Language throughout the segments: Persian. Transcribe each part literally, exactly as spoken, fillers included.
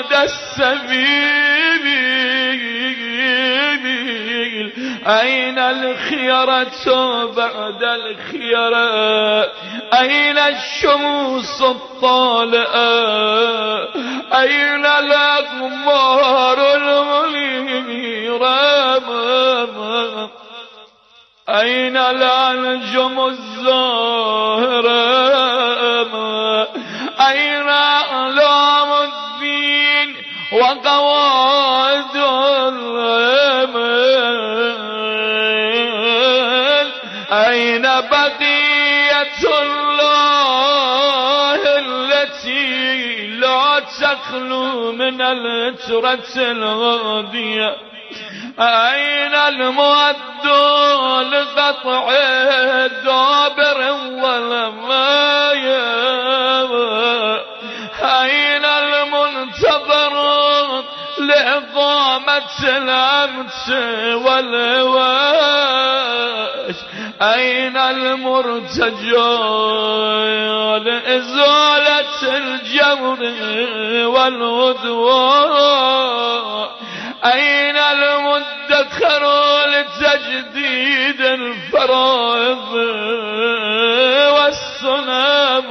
بعد السبيل أين الخيرة بعد الخيرة أين الشموس الطالئة أين الأقمار المنيرة أين الأنجم الزاهرة أين أعلام الدين وقواعد الأمل أين بقية الله التي لا تخلو من الترة الغادية أين المؤد لقطع دابر الظلمايا أين المنتظر لإقامة الأمس والواش أين المرتجى لإزالة الجور والعدوان أين المدخر لتجديد الفرائض والسنام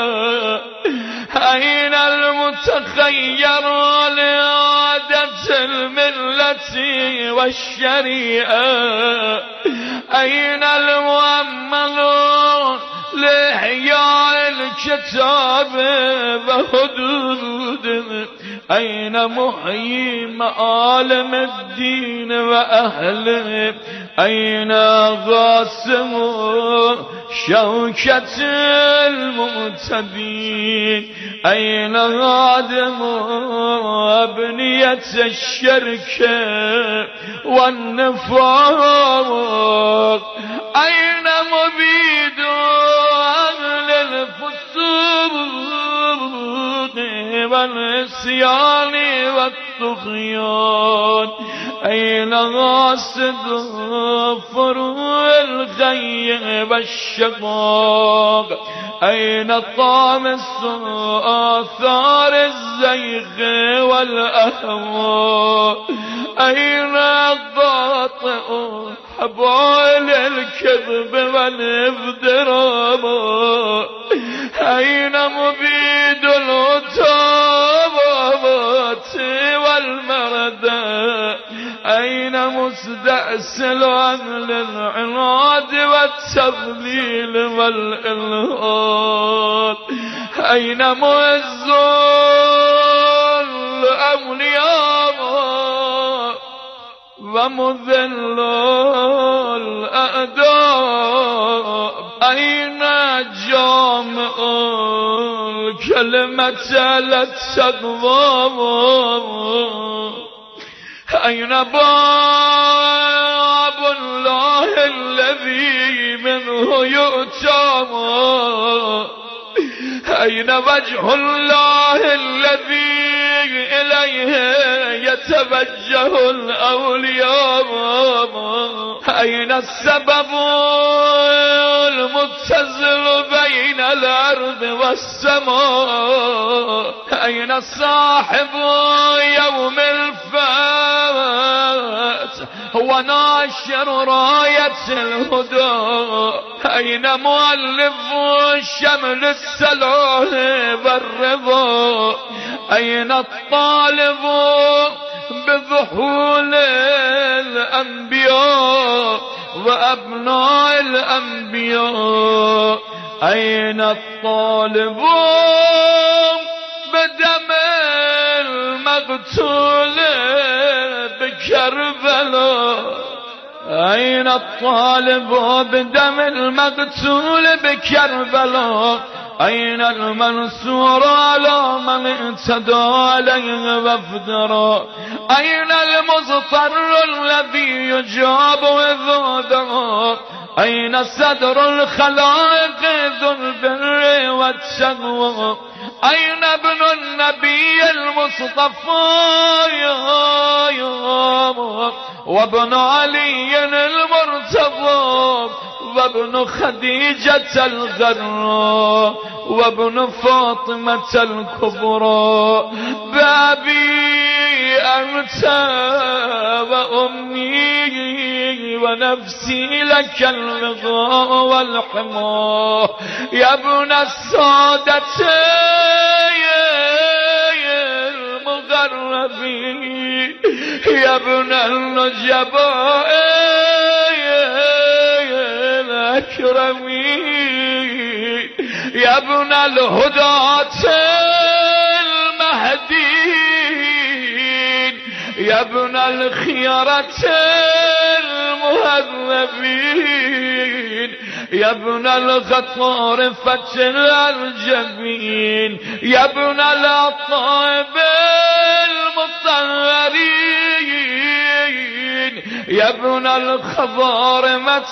أين المتخير لإعادة الملة والشريعة أين المؤمل لإحياء الكتاب وحدوده أين محيي معالم الدين وأهله أين غاسم شوكة المعتدين أين هادم أبنية الشرك والنفاق أين مبيد أهل الفسوق والعصيان والطغيان أين غاصد فروع الغي والشقاق أين طامس آثار الزيغ والأهواء أين الضاطئ حبال الكذب والافتراء أين مبيد العتابات والمردى أين مستأصل عن العناد والتضليل والإلحاد أين معز الأولياء ومذل الأعداء أين جامع الكلمة للتقوى أين باب الله الذي منه يؤتى أين وجه الله الذي إليه يتوجه الأولياء أين السبب المتصل بين الأرض والسماء أين صاحب يوم الفات هو ناشر راية الهدى أين مؤلف شمل السلام والرضا أين الطالب بظهول الأنبياء وأبناء الأنبياء أين الطالب بدم المقتول بكربلاء أين الطالب بدم المقتول بكربلاء أين المنصور على من اعتدى عليه وافترى أين المضطر الذي يجاب إذا دعا أين صدر الخلائق ذو البر والتقوى أين ابن النبي المصطفى وابن علي المرتضى وابن خديجة الغراء وابن فاطمة الكبرى بأبي أنت وأمي ونفسي لك الرضا والحمى يا ابن السادة المغربين يا ابن النجباء الأكرمين يا ابن الهداة المهديين يا ابن الخيرة المهذبين يا ابن الغطارفة الجبين يا ابن الأطيب المطهرين يا ابن الخضارمة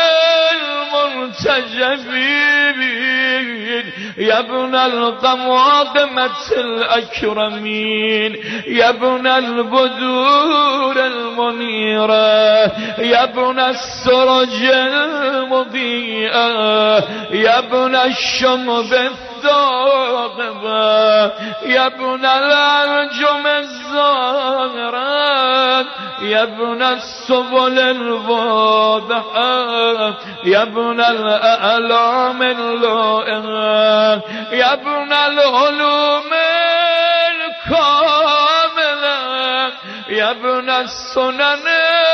المنتجبين يا ابن القماضمة الأكرمين يا ابن البدور المنيرة يا ابن السرج المضيئة يا ابن الشمب الثاقبة يا ابن الأنجم الزاهرة يا ابن السبل الواضحة يا ابن الأعلام اللائقة يا ابن العلوم الكاملة يا ابن السنن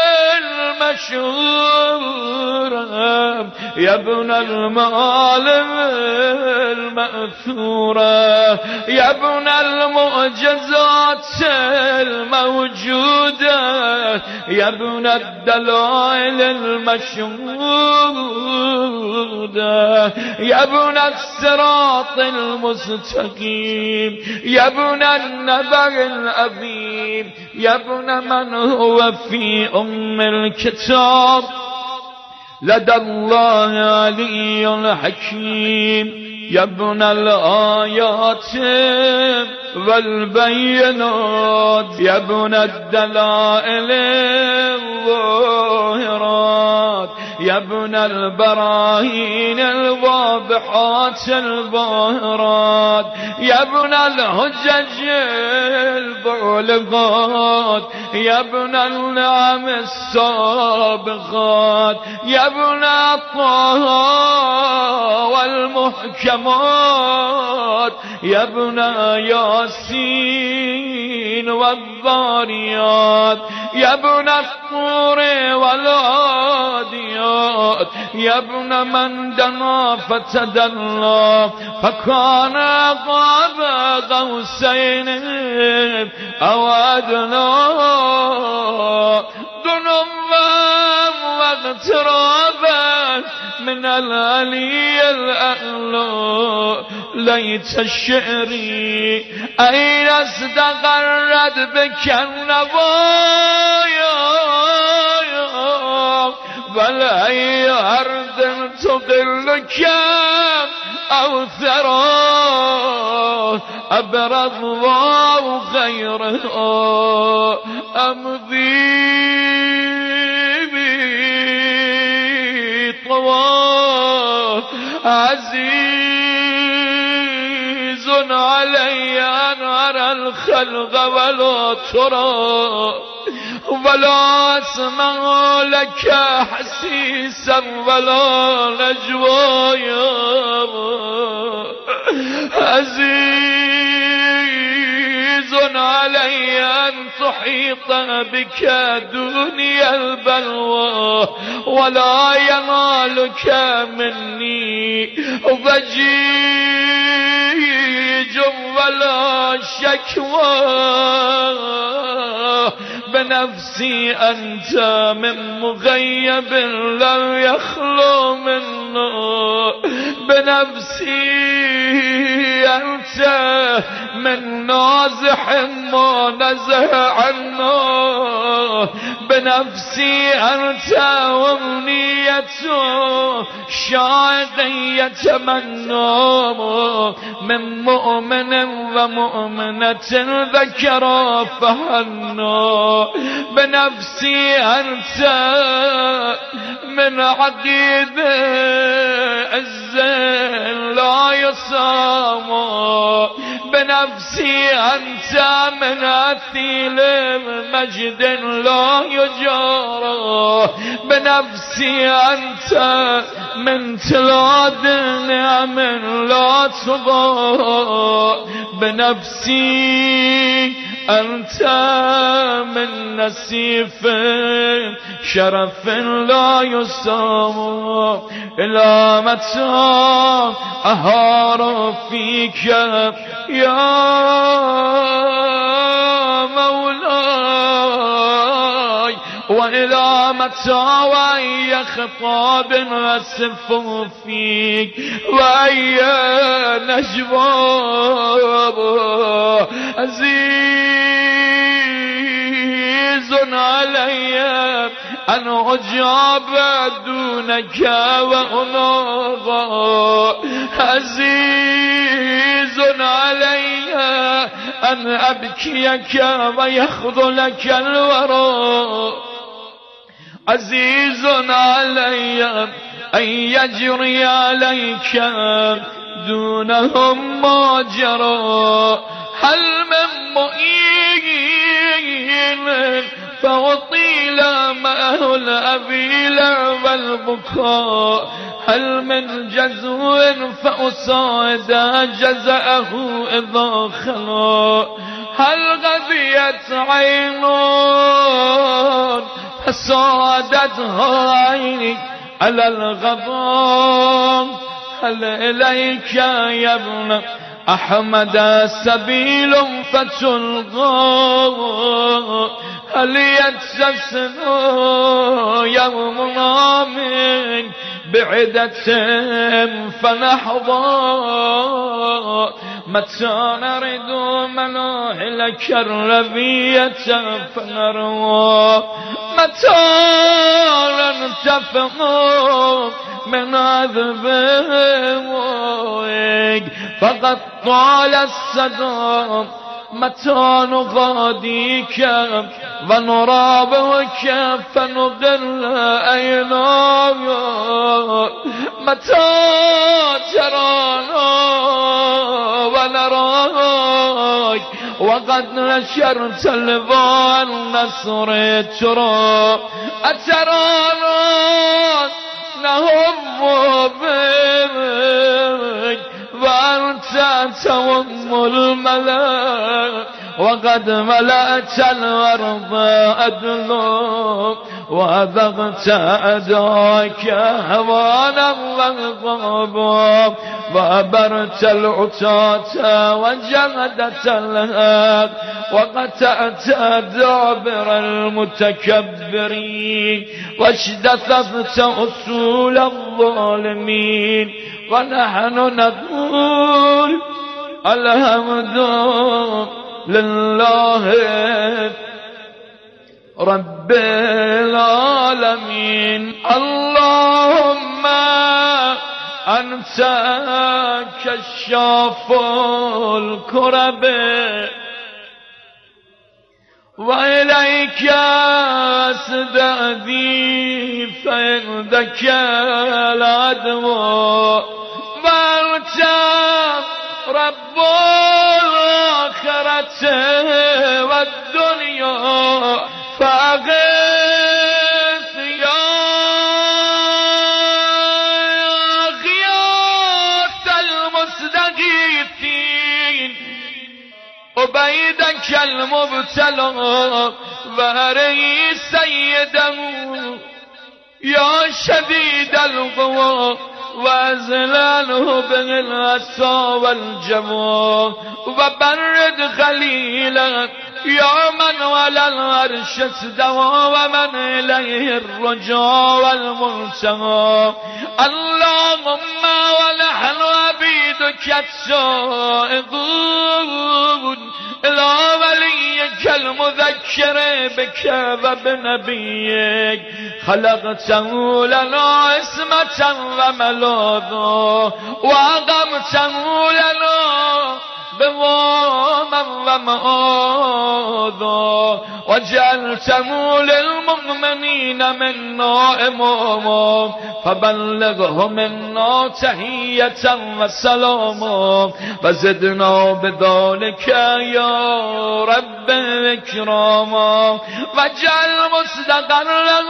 المشهورة يا ابن المعالم المأثورة يا ابن المعجزات الموجودة يا ابن الدلائل المشهودة يا ابن الصراط المستقيم يا ابن النبأ العظيم يا ابن من هو في أم الكتاب لدى الله علي حكيم يا ابن الآيات والبينات يا ابن الدلائل الظاهرات يا ابن البراهين الواضحات الباهرات يا ابن الحجج البالغات يا ابن النعم السابقات يا ابن طه والمحكمات يا ابن ياسين والذاريات يا ابن الطور والعاديات يا ابن من دنا فتدلى فكان قاب قوسين أو أدنى دنوا واغترابا من العلي الأعلى ليت الشعري أين استقرت بك النوايا بل أي أرض تقلك أو ثرى أبرض الله خيرها أمضي طوى عزيز علي أن أرى الخلق ولا ترى ولا أسمع لك حسيسا ولا نجوايا عزيز علي أن تحيط بك دنيا البلوى ولا ينالك مني ضجيج ولا شكوى بنفسي أنت من مغيب لم يخلو منه بنفسي أنت بيته من نازح منزه عنه بنفسي أنت وأمنيته شاهد يتمنى من مؤمن ومؤمنة ذكر فهنى بنفسي أنت من عقيدة الزين لا يصام بنفسي أنت من أثيل المجد لا يجار بنفسي أنت من تلاد نعم لا تضاء بنفسي أنت من نسيف شرف لا يسام إلى متى أهار فيك يا مولاي وإلى متى وأي خطاب أسف فيك وأي نجوى عزيز علي أن أجاب دونك وأناغى عزيز علي أن أبكيك ويخذلك الورى عزيز علي أن يجري عليك دونهم ما جرى هل من مؤين فأطيل معه الأبيل والبكاء هل من جزو فأصاد جزأه إذا خلا هل غذيت عين فصادتها عيني على الغضب هل إليك يا ابن أحمد سبيل فتلقى هل يتسسن يومنا من بعدة فنحظى متى نرد مناهلك الربية فنروى متى ننتفق من عذبك فقد طال الصدى متى نغاديك ونرابك فنضل أيناك متى ترانا ونراك وقد نشرت لبان نصر ترى أترانا نهم بك وأنت توم الملأ وقد ملأت الأرض أدلوك وأذقت أداك هوانا وغضبا وأبرت العتاة وجهدت الهاب وقطعت دابر المتكبرين واجتثثت أصول الظالمين ونحن نقول الحمد لله رب العالمين اللهم أنت كشاف الكرب وإليك أستأذي فعندك العدو وأنت رب الآخرة والدنيا فأغث يا غياث المستغيثين عبيدك المبتلى وهري سيده يا شديد القوى وأزلاله بالأسى والجموع وبرد خليلا يا من على العرش استوى ومن إليه الرجاء والمنتهى اللهم ونحن عبيد دکت شائقون الا ولیک المذکر بک و بنبیک خلقته لنا اسمة و ملاذا و اقمته لنا بواما و معاذا وجعلته للمؤمنین منا اماما فبلغه منا تحیة و سلاما و زدنا بذلك یا رب اکراما وجعل مستقرا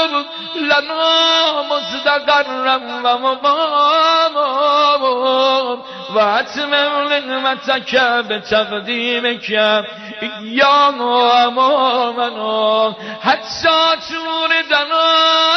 لنا مستقرا و مقاما و اتمم نعمتك بتقدیمك ایانا امامنا حتی توردنا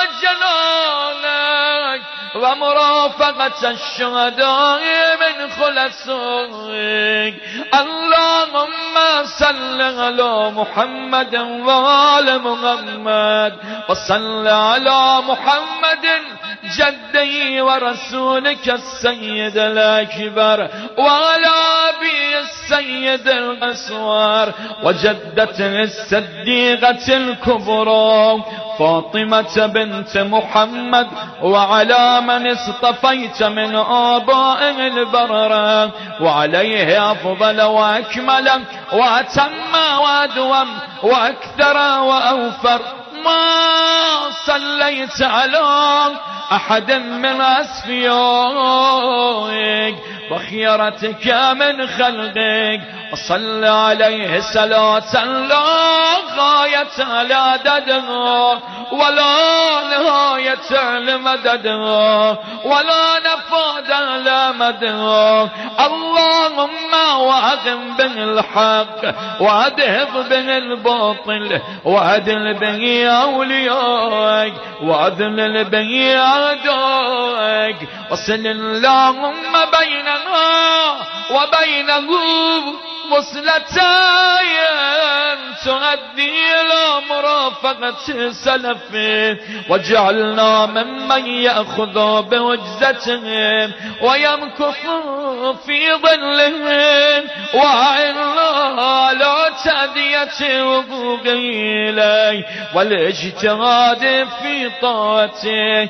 جلالك و مرافقت الشهداء من خلصائك اللهم صل على محمد و آل محمد و صل على محمد جدي ورسولك السيد الأكبر وعلى أبي السيد الأسوار وجدته الصديقة الكبرى فاطمة بنت محمد وعلى من اصطفيت من آبائه البررة وعليه أفضل وأكمل وأتم وأدوم وأكثر وأوفر ما صليت على أحد من أصفيائك وخيرتك من خلقك وصل عليه صلاة لا غاية لعددها ولا نهاية لمددها ولا نفاد لمدها اللهم وأقم به الحق وأذهب به الباطل وأدل به أوليائك وأذلل به أعدائك وصل اللهم بيننا وبينه وصلتين تؤدي إلى مرافقة سلفه واجعلنا ممن يأخذ بوجزتهم ويمكث في ظلهم وأعنا على تأدية حقوقه إليه والاجتهاد في طاعته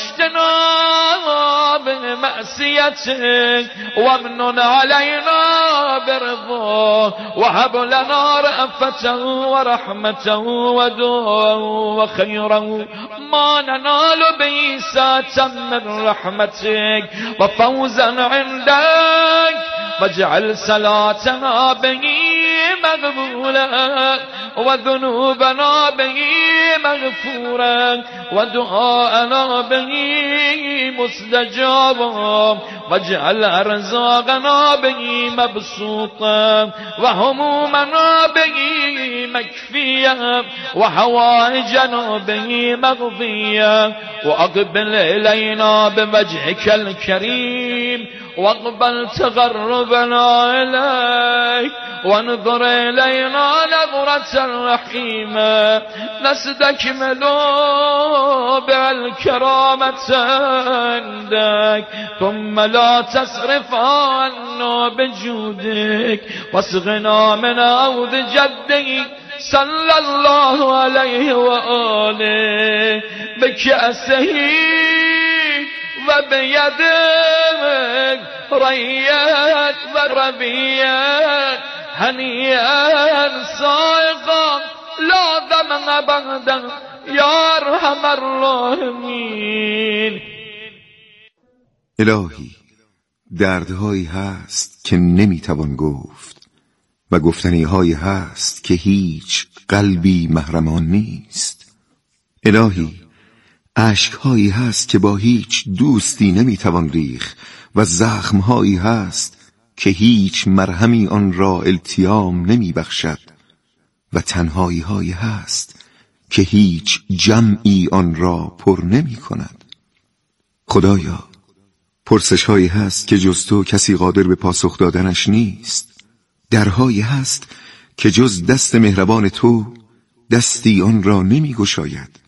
واجتناب معصيته وامنن علينا برضاه وهب لنا رأفته ورحمته ودعاءه وخيرا ما ننال به ساعة من رحمتك وفوزا عندك واجعل صلاتنا به مقبولا وذنوبنا به مغفورا ودعاءنا به مستجابا واجعل أرزاقنا به مبسوطا وهمومنا به مكفيا وحوائجنا به مقضيا وأقبل إلينا بوجهك الكريم واقبل تقربنا إليك وانظر إلينا نظرة رحيمة نستكمل بها الكرامة عندك ثم لا تصرف عنا بجودك واسقنا من عود جدك صلى الله عليه وآله بكأسه وبيدك ريات وربيات هنيئا سائقا لا دمع بعدا يا ارحم الراحمين. الهی دردهایی هست که نمیتوان گفت و گفتنیهایی هست که هیچ قلبی محرمان نیست. الهی اشکهایی هست که با هیچ دوستی نمیتوان ریخت و زخمهایی هست که هیچ مرهمی آن را التیام نمیبخشد و تنهایی هایی هست که هیچ جمعی آن را پر نمی کند. خدایا پرسش هایی هست که جز تو کسی قادر به پاسخ دادنش نیست. درهایی هست که جز دست مهربان تو دستی آن را نمی گشاید.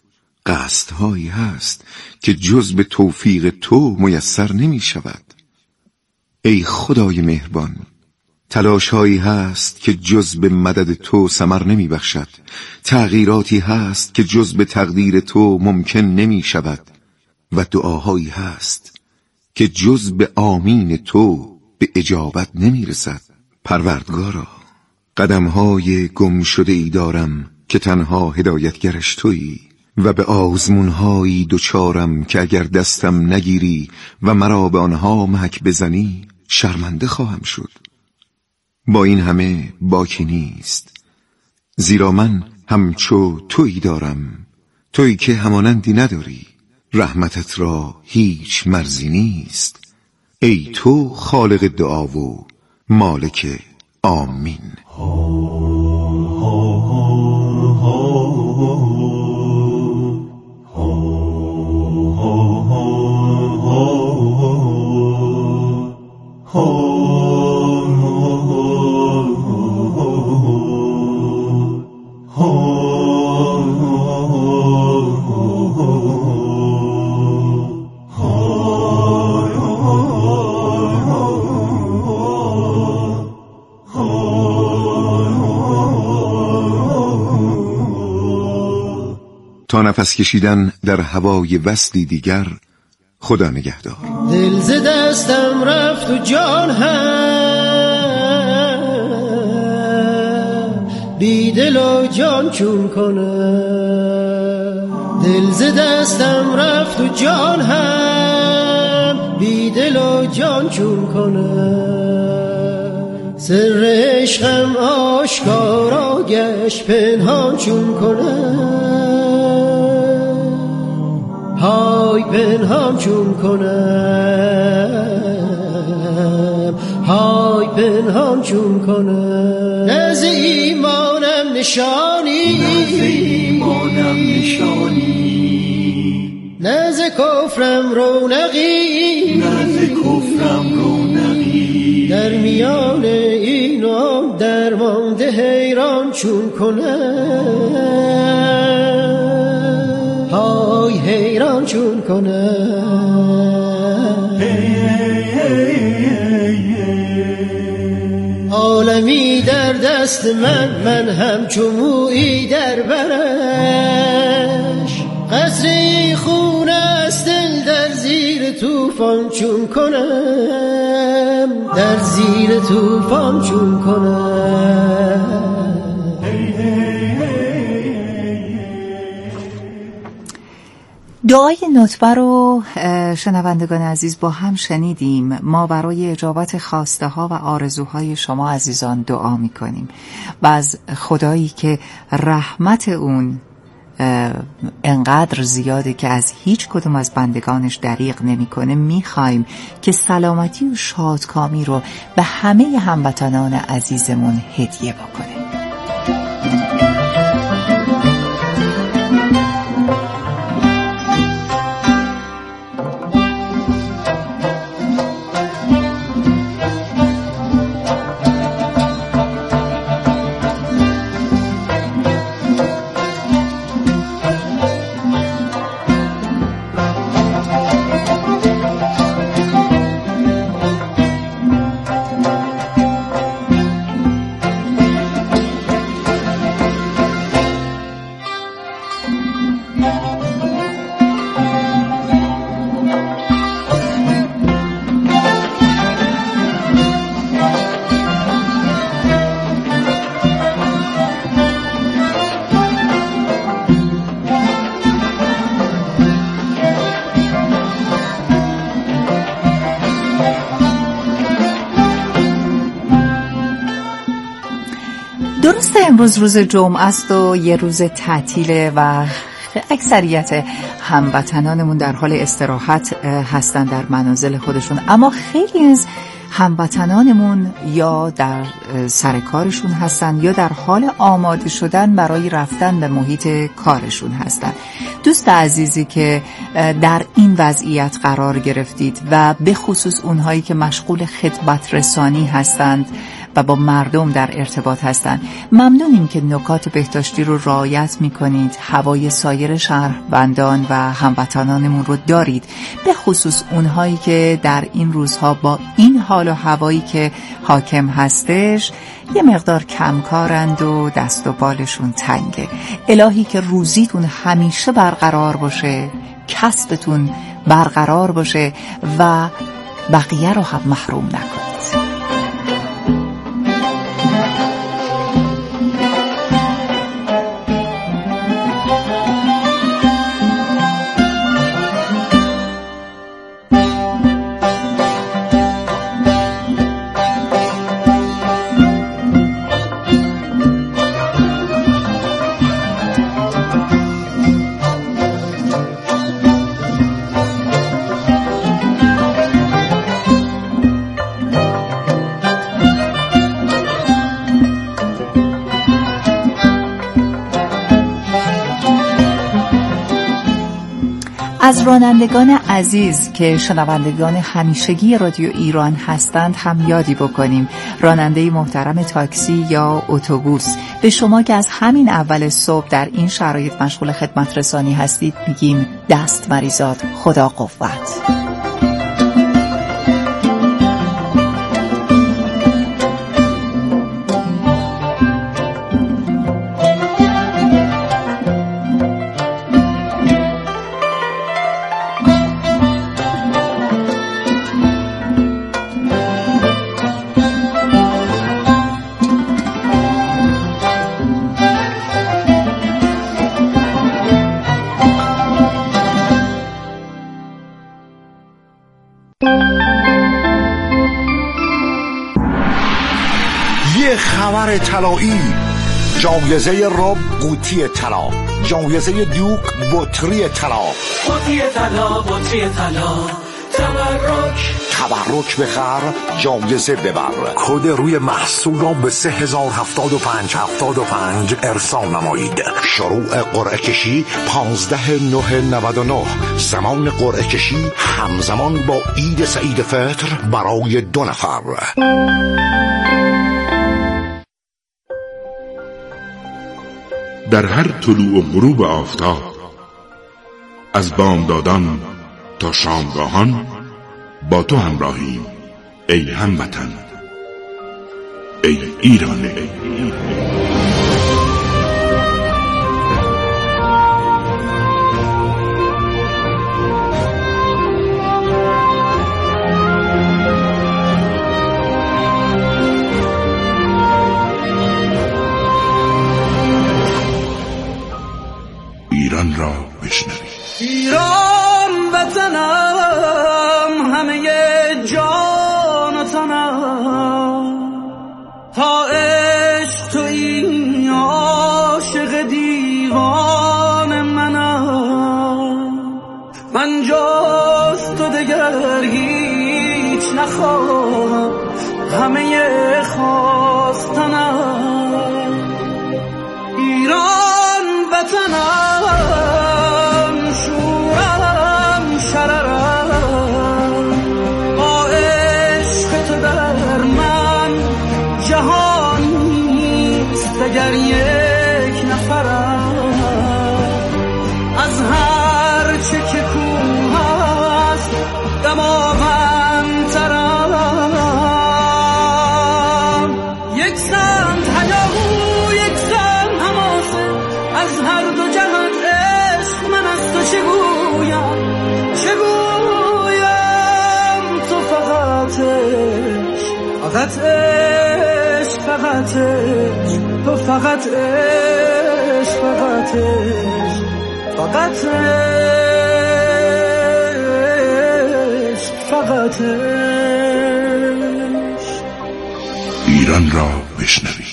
قصدهایی هست که جز به توفیق تو میسر نمی شود. ای خدای مهربان، تلاش هایی هست که جز به مدد تو ثمر نمی بخشد، تغییراتی هست که جز به تقدیر تو ممکن نمی شود و دعاهایی هست که جز به آمین تو به اجابت نمی رسد. پروردگارا، قدمهای گم شده ای دارم که تنها هدایتگرش تویی و به آزمونهایی دوچارم که اگر دستم نگیری و مرا به آنها محک بزنی شرمنده خواهم شد. با این همه باکی نیست، زیرا من همچو تویی دارم، تویی که همانندی نداری، رحمتت را هیچ مرزی نیست. ای تو خالق دعا و مالک آمین. تا نفس کشیدن در هوای وصلی دیگر، خدا نگهدار. دل ز دستم رفت و جان هم بی دل و جان چون کنم. دل ز دستم رفت و جان هم بی دل و جان چون کنم. سر عشقم آشکارا گشت پنهان چون کنم. های پنهان چون کنم، های پنهان چون کنم. نز ایمانم نشانی، نز ایمانم نشانی، نز کفرم رونقی، نز کفرم رونقی. در میان این و درمانده حیران چون کنم. های حیران چون کنم. عالمی در دست من، من همچو مویی در برش. قصری خون است دل در زیر طوفان چون کنم، در زیر طوفان چون کنم. دعای نطبه رو شنوندگان عزیز با هم شنیدیم. ما برای اجابت خواسته ها و آرزوهای شما عزیزان دعا می کنیم و از خدایی که رحمت اون انقدر زیاده که از هیچ کدوم از بندگانش دریغ نمیکنه میخوایم که سلامتی و شادکامی رو به همه هموطنان عزیزمون هدیه بکنه. درسته امروز روز جمعه است و یه روز تعطیله و اکثریت هموطنانمون در حال استراحت هستن در منازل خودشون، اما خیلی از هموطنانمون یا در سر کارشون هستن یا در حال آماده شدن برای رفتن به محیط کارشون هستن. دوست عزیزی که در این وضعیت قرار گرفتید و به خصوص اونهایی که مشغول خدمت رسانی هستند و با مردم در ارتباط هستند. ممنونیم که نکات بهداشتی رو رعایت میکنید، هوای سایر شهروندان و هموطنانمون رو دارید، به خصوص اونهایی که در این روزها با این حال و هوایی که حاکم هستش یه مقدار کمکارند و دست و بالشون تنگه. الهی که روزیتون همیشه برقرار باشه، کسبتون برقرار باشه و بقیه رو هم محروم نکنید. از رانندگان عزیز که شنوندگان همیشگی رادیو ایران هستند هم یادی بکنیم. راننده محترم تاکسی یا اتوبوس، به شما که از همین اول صبح در این شرایط مشغول خدمت رسانی هستید میگیم دست مریزاد، خدا قوت. یه خبر طلایی، جایزه رب قوطی طلا، جایزه دوک بطری طلا، قوطی طلا، بطری طلا، تبرک تبرک بخر، جایزه ببر. کد روی محصول را به سه هزار هفتاد و پنج هفتاد و پنج ارسال نمایید. شروع قرعه کشی پانزده نه نود و نه. زمان قرعه کشی همزمان با عید سعید فطر برای دو نفر. در هر طلوع و غروب آفتاب، از بامدادان تا شامگاهان با تو همراهیم ای هموطن، ای ایران. ای ایران را بشنوید. ایران وطنم، همه جان و تنم، تا عشق تویی عاشق دیوان منم. من جز تو دگر هیچ نخواهم، همه خواستنم. ایران وطنم، شورم شررم، با عشق تو در من جهان نیست دگر یک نفرم. از هر چه که کوه است دماغم، یک سمت هیاهو یک سمت حماسه، از هر دو جهت عشق من از تو چه گویم چه گویم. تو فقط عشق، فقط عشق، فقط عشق، تو فقط عشق، فقط عشق، فقط عشق، فقط عشق. ایران را بشنوید.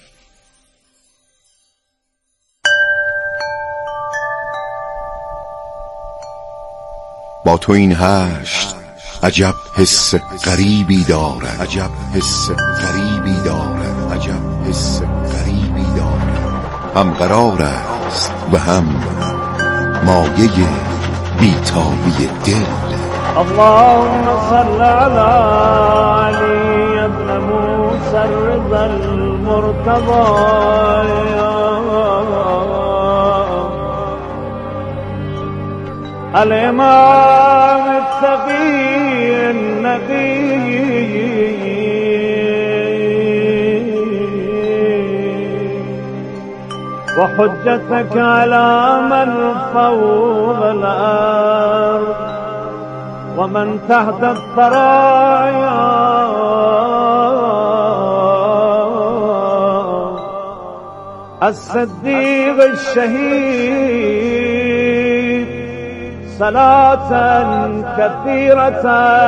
با تو این هشت عجب حس غریبی دارد، عجب حس غریبی دارد، عجب حس غریبی دارد. هم قرار است و هم مایه بیتابی دل. اللهم صل على علی ابن موسی مسرب المرتضى الإمام التقي النقي وحجتك على من فوق الأرض ومن تحت الثرايا الصديق الشهيد صلاة كثيرة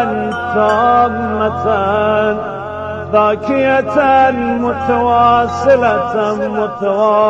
تامة باكية متواصلة متواصلة